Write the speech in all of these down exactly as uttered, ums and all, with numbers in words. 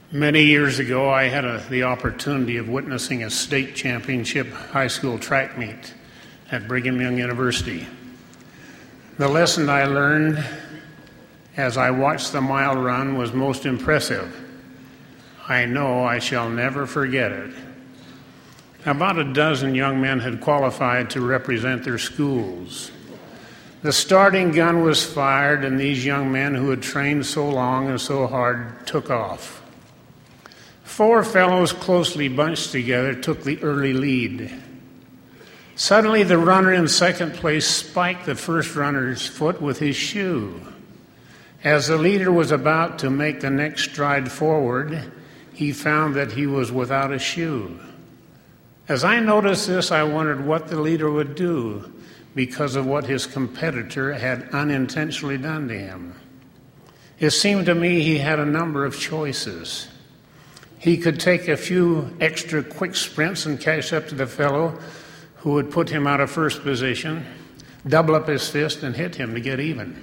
Many years ago, I had a, the opportunity of witnessing a state championship high school track meet at Brigham Young University. The lesson I learned as I watched the mile run was most impressive. I know I shall never forget it. About a dozen young men had qualified to represent their schools. The starting gun was fired, and these young men who had trained so long and so hard took off. Four fellows closely bunched together took the early lead. Suddenly, the runner in second place spiked the first runner's foot with his shoe. As the leader was about to make the next stride forward, he found that he was without a shoe. As I noticed this, I wondered what the leader would do because of what his competitor had unintentionally done to him. It seemed to me he had a number of choices. He could take a few extra quick sprints and catch up to the fellow who would put him out of first position, double up his fist, and hit him to get even.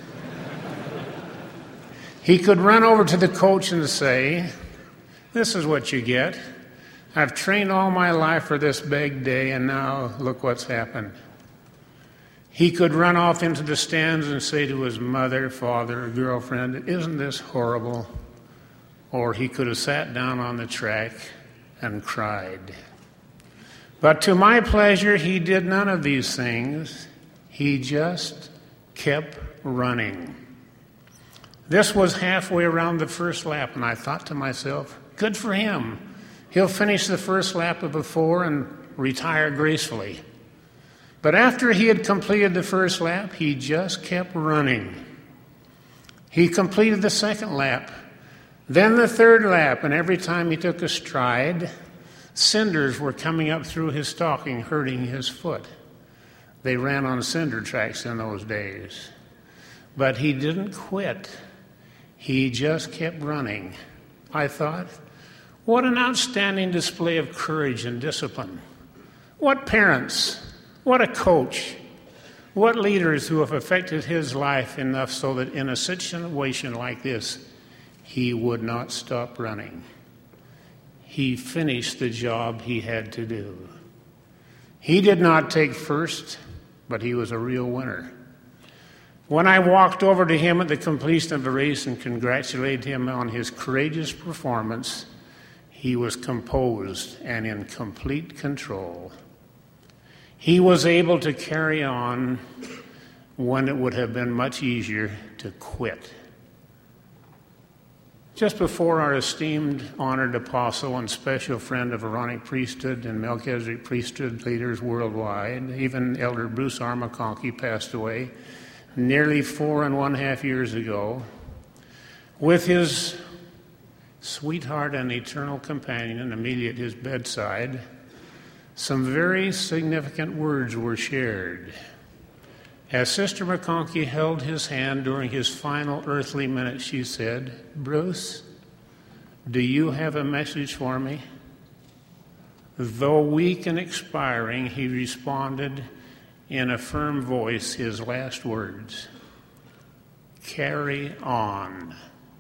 He could run over to the coach and say, "This is what you get. I've trained all my life for this big day, and now look what's happened." He could run off into the stands and say to his mother, father, or girlfriend, "Isn't this horrible?" Or he could have sat down on the track and cried. But to my pleasure, he did none of these things. He just kept running. This was halfway around the first lap, and I thought to myself, good for him. He'll finish the first lap of the four and retire gracefully. But after he had completed the first lap, he just kept running. He completed the second lap, then the third lap, and every time he took a stride, cinders were coming up through his stocking, hurting his foot. They ran on cinder tracks in those days. But he didn't quit. He just kept running. I thought, what an outstanding display of courage and discipline. What parents, what a coach, what leaders who have affected his life enough so that in a situation like this, he would not stop running. He finished the job he had to do. He did not take first, but he was a real winner. When I walked over to him at the completion of the race and congratulated him on his courageous performance, he was composed and in complete control. He was able to carry on when it would have been much easier to quit. Just before our esteemed, honored apostle and special friend of Aaronic priesthood and Melchizedek priesthood leaders worldwide, even Elder Bruce R. McConkie, passed away nearly four and one half years ago, with his sweetheart and eternal companion immediately at his bedside, some very significant words were shared. As Sister McConkie held his hand during his final earthly minutes, she said, "Bruce, do you have a message for me?" Though weak and expiring, he responded in a firm voice his last words, "Carry on."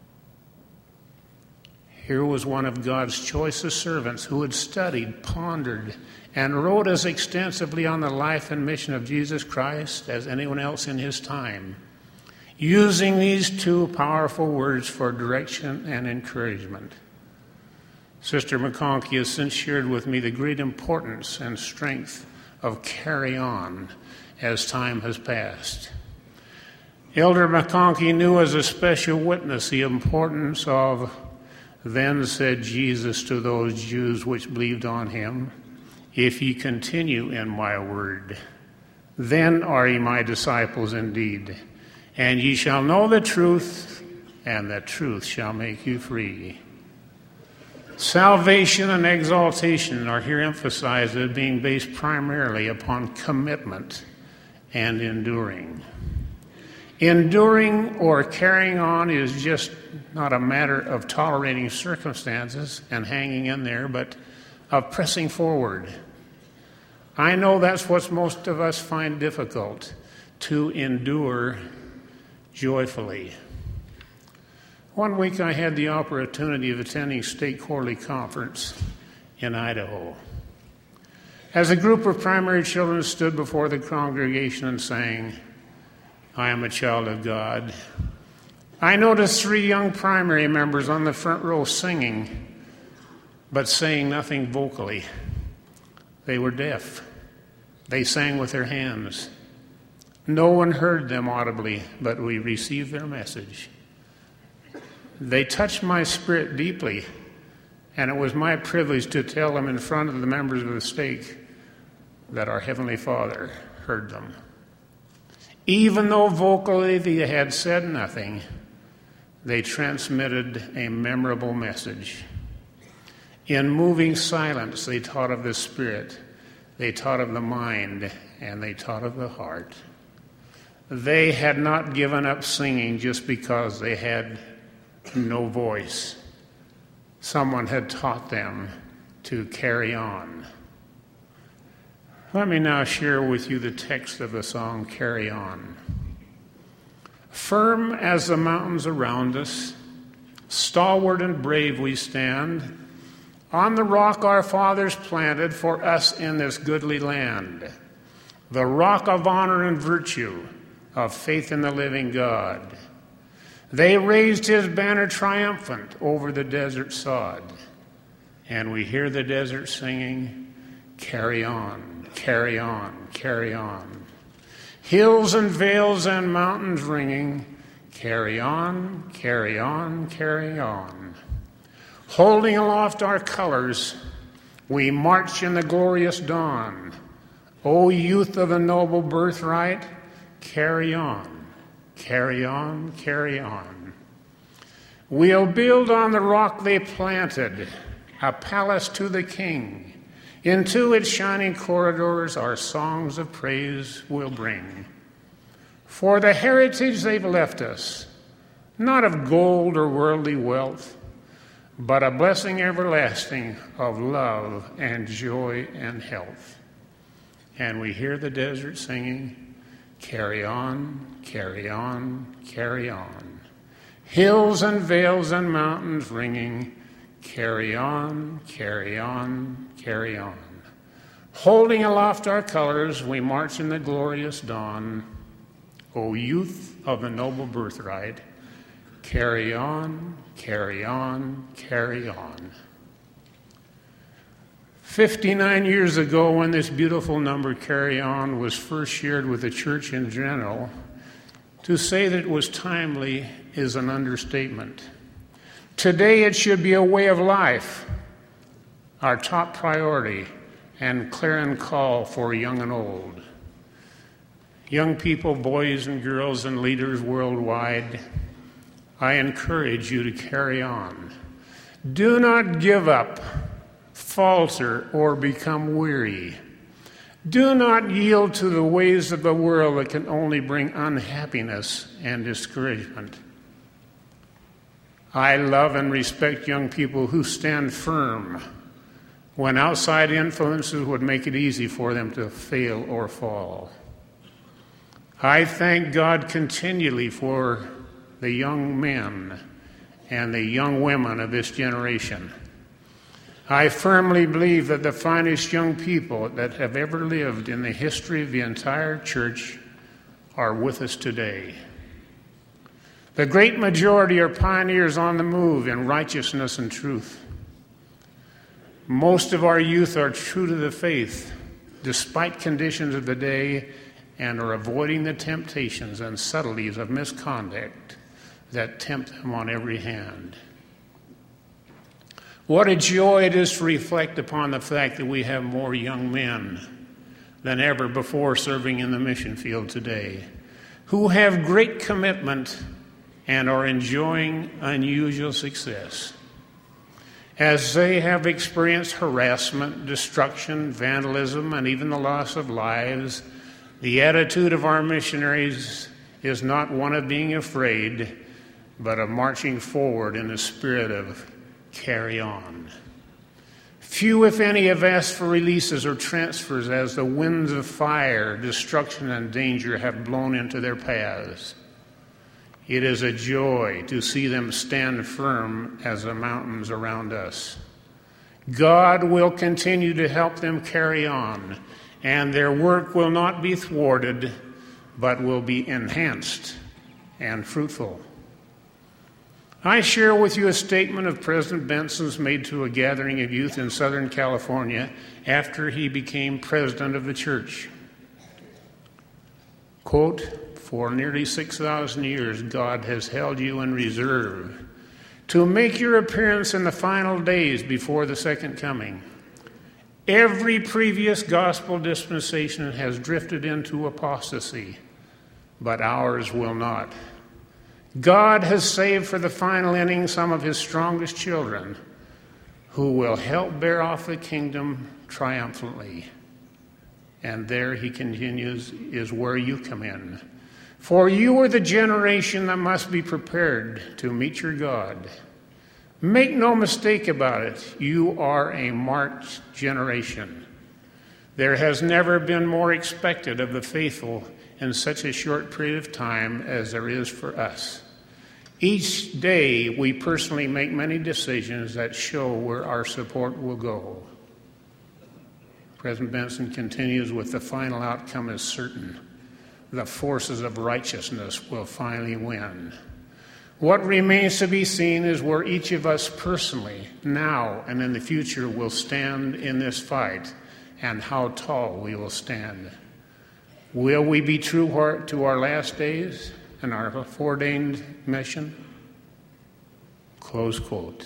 Here was one of God's choicest servants who had studied, pondered, and wrote as extensively on the life and mission of Jesus Christ as anyone else in his time, using these two powerful words for direction and encouragement. Sister McConkie has since shared with me the great importance and strength of carry on as time has passed. Elder McConkie knew as a special witness the importance of, "Then said Jesus to those Jews which believed on him, If ye continue in my word, then are ye my disciples indeed, and ye shall know the truth, and the truth shall make you free." Salvation and exaltation are here emphasized as being based primarily upon commitment and enduring. Enduring or carrying on is just not a matter of tolerating circumstances and hanging in there, but of pressing forward. I know that's what most of us find difficult, to endure joyfully. One week I had the opportunity of attending State Quarterly Conference in Idaho. As a group of primary children stood before the congregation and sang, "I am a child of God," I noticed three young primary members on the front row singing, but saying nothing vocally. They were deaf. They sang with their hands. No one heard them audibly, but we received their message. They touched my spirit deeply, and it was my privilege to tell them in front of the members of the stake that our Heavenly Father heard them. Even though vocally they had said nothing, they transmitted a memorable message. In moving silence, they taught of the Spirit, they taught of the mind, and they taught of the heart. They had not given up singing just because they had no voice. Someone had taught them to carry on. Let me now share with you the text of the song, "Carry On." Firm as the mountains around us, stalwart and brave we stand, on the rock our fathers planted for us in this goodly land, the rock of honor and virtue, of faith in the living God. They raised his banner triumphant over the desert sod, and we hear the desert singing, "Carry on, carry on, carry on." Hills and vales and mountains ringing, "Carry on, carry on, carry on." Holding aloft our colors, we march in the glorious dawn. O youth of the noble birthright, carry on, carry on, carry on. We'll build on the rock they planted, a palace to the King. Into its shining corridors our songs of praise will bring. For the heritage they've left us, not of gold or worldly wealth, but a blessing everlasting of love and joy and health. And we hear the desert singing, "Carry on, carry on, carry on." Hills and vales and mountains ringing, "Carry on, carry on, carry on." Holding aloft our colors, we march in the glorious dawn. O youth of the noble birthright, carry on, carry on, carry on. Fifty-nine years ago, when this beautiful number, "Carry On," was first shared with the church in general, to say that it was timely is an understatement. Today it should be a way of life, our top priority and clarion call for young and old. Young people, boys and girls, and leaders worldwide, I encourage you to carry on. Do not give up, falter, or become weary. Do not yield to the ways of the world that can only bring unhappiness and discouragement. I love and respect young people who stand firm when outside influences would make it easy for them to fail or fall. I thank God continually for the young men and the young women of this generation. I firmly believe that the finest young people that have ever lived in the history of the entire church are with us today. The great majority are pioneers on the move in righteousness and truth. Most of our youth are true to the faith, despite conditions of the day, and are avoiding the temptations and subtleties of misconduct that tempt them on every hand. What a joy it is to reflect upon the fact that we have more young men than ever before serving in the mission field today, who have great commitment and are enjoying unusual success. As they have experienced harassment, destruction, vandalism, and even the loss of lives, the attitude of our missionaries is not one of being afraid, but of marching forward in the spirit of carry on. Few, if any, have asked for releases or transfers as the winds of fire, destruction, and danger have blown into their paths. It is a joy to see them stand firm as the mountains around us. God will continue to help them carry on, and their work will not be thwarted, but will be enhanced and fruitful. I share with you a statement of President Benson's made to a gathering of youth in Southern California after he became president of the church. Quote, "For nearly six thousand years, God has held you in reserve to make your appearance in the final days before the second coming. Every previous gospel dispensation has drifted into apostasy, but ours will not. God has saved for the final inning some of his strongest children who will help bear off the kingdom triumphantly." And there, he continues, is where you come in. "For you are the generation that must be prepared to meet your God. Make no mistake about it, you are a marked generation. There has never been more expected of the faithful in such a short period of time as there is for us. Each day we personally make many decisions that show where our support will go." President Benson continues with, "The final outcome is certain. The forces of righteousness will finally win. What remains to be seen is where each of us personally, now and in the future, will stand in this fight, and how tall we will stand. Will we be true to our last days and our foreordained mission?" Close quote.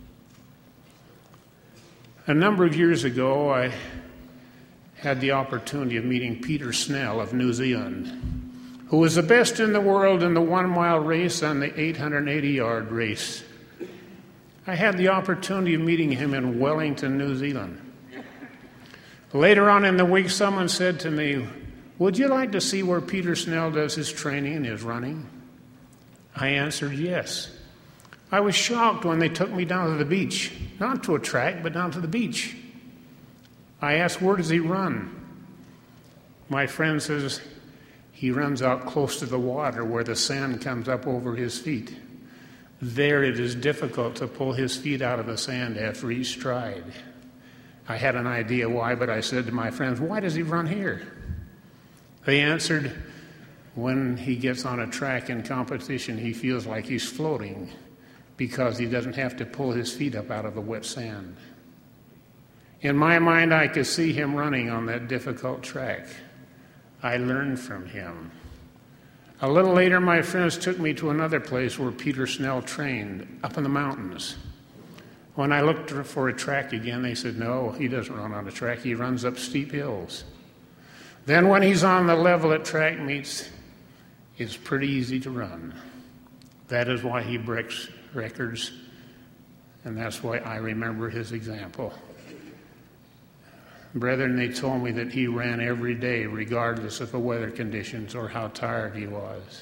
A number of years ago, I had the opportunity of meeting Peter Snell of New Zealand, who was the best in the world in the one-mile race and the eight hundred eighty-yard race. I had the opportunity of meeting him in Wellington, New Zealand. Later on in the week, someone said to me, "Would you like to see where Peter Snell does his training and his running?" I answered yes. I was shocked when they took me down to the beach, not to a track, but down to the beach. I asked, "Where does he run?" My friend says, "He runs out close to the water where the sand comes up over his feet. There it is difficult to pull his feet out of the sand after each stride." I had an idea why, but I said to my friends, "Why does he run here?" They answered, "When he gets on a track in competition, he feels like he's floating because he doesn't have to pull his feet up out of the wet sand." In my mind, I could see him running on that difficult track. I learned from him. A little later, my friends took me to another place where Peter Snell trained, up in the mountains. When I looked for a track again, they said, "No, he doesn't run on a track. He runs up steep hills." Then when he's on the level at track meets, it's pretty easy to run. That is why he breaks records, and that's why I remember his example. Brethren, they told me that he ran every day regardless of the weather conditions or how tired he was.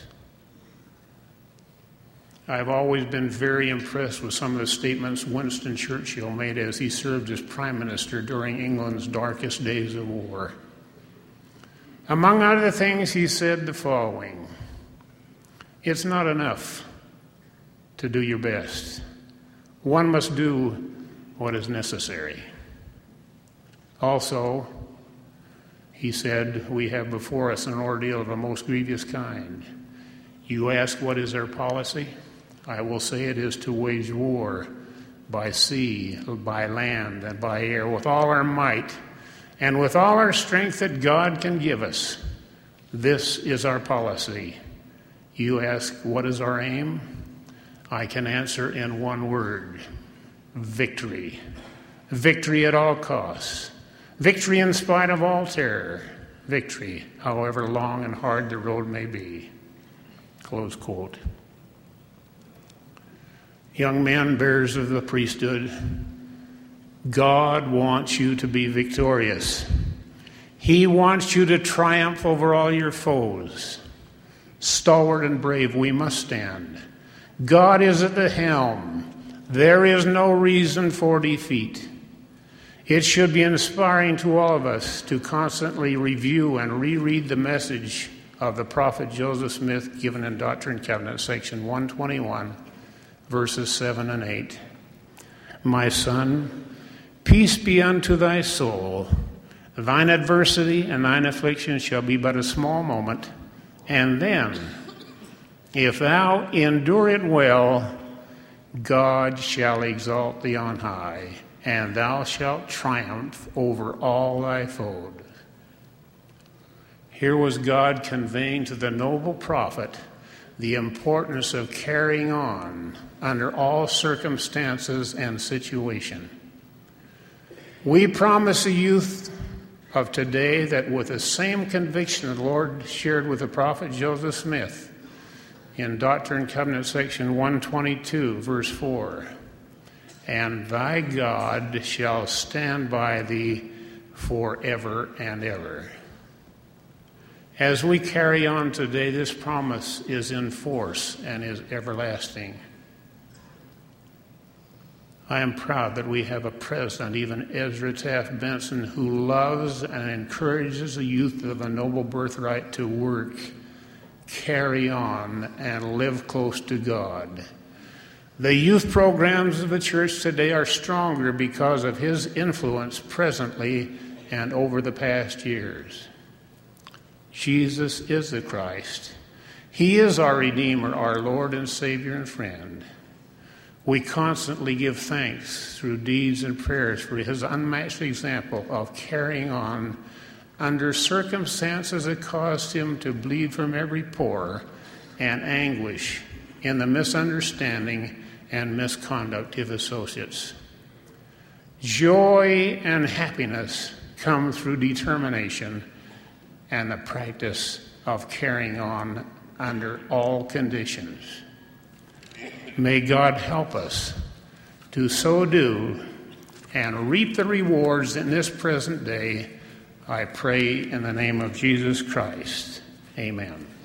I've always been very impressed with some of the statements Winston Churchill made as he served as Prime Minister during England's darkest days of war. Among other things, he said the following: "It's not enough to do your best. One must do what is necessary." Also, he said, "We have before us an ordeal of a most grievous kind. You ask what is our policy? I will say it is to wage war by sea, by land, and by air, with all our might, and with all our strength that God can give us. This is our policy. You ask, what is our aim? I can answer in one word: victory. Victory at all costs. Victory in spite of all terror. Victory, however long and hard the road may be." Close quote. Young men, bearers of the priesthood, God wants you to be victorious. He wants you to triumph over all your foes. Stalwart and brave, we must stand. God is at the helm. There is no reason for defeat. It should be inspiring to all of us to constantly review and reread the message of the prophet Joseph Smith given in Doctrine and Covenants, section one twenty-one, verses seven and eight. My son, peace be unto thy soul. Thine adversity and thine affliction shall be but a small moment, and then, if thou endure it well, God shall exalt thee on high, and thou shalt triumph over all thy foes. Here was God conveying to the noble prophet the importance of carrying on under all circumstances and situation. We promise the youth of today that with the same conviction the Lord shared with the prophet Joseph Smith in Doctrine and Covenants section one twenty-two, verse four, and thy God shall stand by thee forever and ever. As we carry on today, this promise is in force and is everlasting. I am proud that we have a president, even Ezra Taft Benson, who loves and encourages the youth of a noble birthright to work, carry on, and live close to God. The youth programs of the church today are stronger because of his influence presently and over the past years. Jesus is the Christ. He is our Redeemer, our Lord and Savior and friend. We constantly give thanks through deeds and prayers for his unmatched example of carrying on under circumstances that caused him to bleed from every pore and anguish in the misunderstanding and misconduct of associates. Joy and happiness come through determination and the practice of carrying on under all conditions. May God help us to so do and reap the rewards in this present day. I pray in the name of Jesus Christ. Amen.